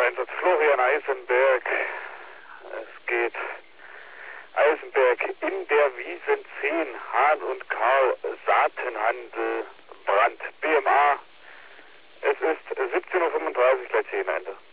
Einsatz Florian Eisenberg. Es geht Eisenberg in der Wiesen 10, Hahn und Karl, Saatenhandel, Brand, BMA. Es ist 17:35 Uhr, gleich hier am Ende.